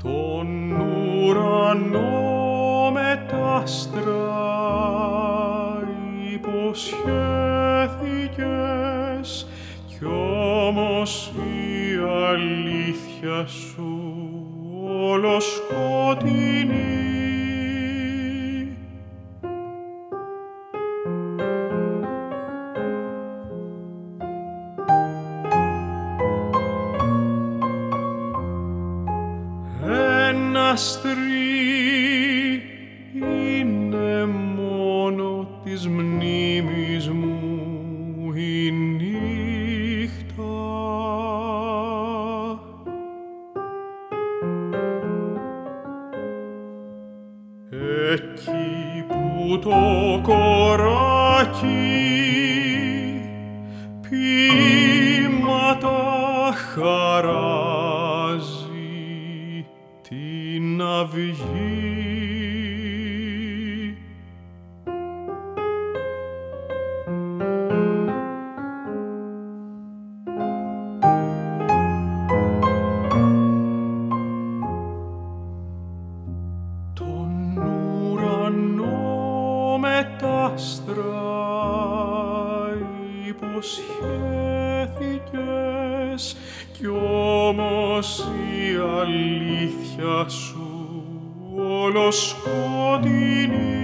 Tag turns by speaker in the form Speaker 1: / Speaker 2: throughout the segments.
Speaker 1: Τον ουρανό με τ' άστρα υποσχέθηκες, κι όμως η αλήθεια σου όλο σκοτεινή. Ένα αστρί είναι μόνο της μνήμης μου η νύχτα. Εκεί που το κοράκι ποίηματα χαράζει την αυγή. Τον ουρανό με τ' άστρα υποσχέθηκες, κι όμως η αλήθεια σου όλο σκοτεινή.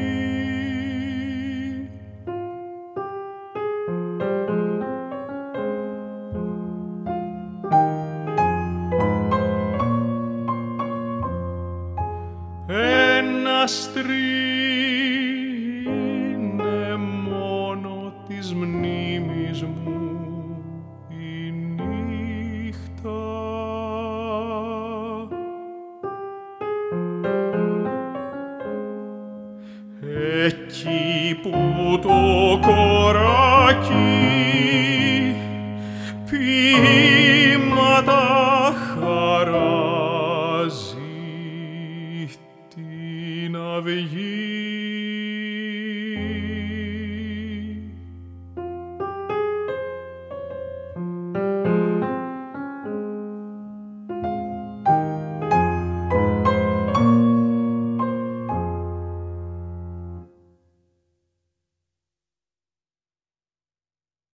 Speaker 1: Ένα αστρί είναι μόνο της μνήμης μου η νύχτα. Εκεί που το κοράκι ποίηματα χαράζει την αυγή.